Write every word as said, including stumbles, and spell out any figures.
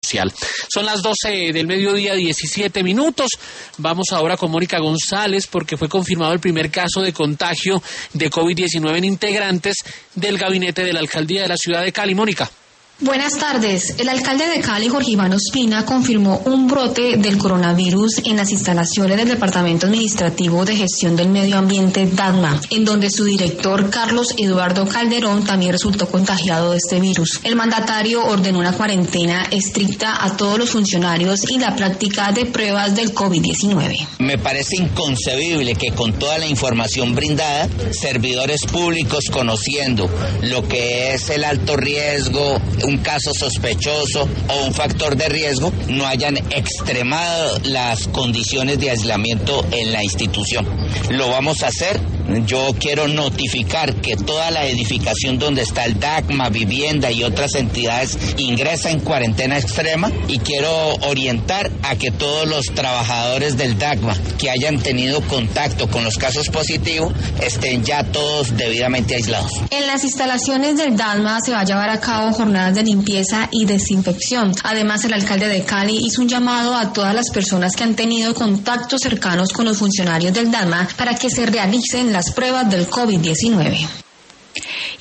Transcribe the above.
social. Son las doce del mediodía, diecisiete minutos. Vamos ahora con Mónica González porque fue confirmado el primer caso de contagio de COVID diecinueve en integrantes del gabinete de la alcaldía de la ciudad de Cali. Mónica. Buenas tardes. El alcalde de Cali, Jorge Iván Ospina, confirmó un brote del coronavirus en las instalaciones del Departamento Administrativo de Gestión del Medio Ambiente, DAGMA, en donde su director, Carlos Eduardo Calderón, también resultó contagiado de este virus. El mandatario ordenó una cuarentena estricta a todos los funcionarios y la práctica de pruebas del COVID diecinueve. Me parece inconcebible que con toda la información brindada, servidores públicos conociendo lo que es el alto riesgo, un caso sospechoso o un factor de riesgo, no hayan extremado las condiciones de aislamiento en la institución. Lo vamos a hacer. Yo quiero notificar que toda la edificación donde está el DAGMA, vivienda y otras entidades ingresa en cuarentena extrema, y quiero orientar a que todos los trabajadores del DAGMA que hayan tenido contacto con los casos positivos estén ya todos debidamente aislados. En las instalaciones del DAGMA se va a llevar a cabo jornadas de limpieza y desinfección. Además, el alcalde de Cali hizo un llamado a todas las personas que han tenido contactos cercanos con los funcionarios del DAGMA para que se realicen las pruebas del COVID diecinueve.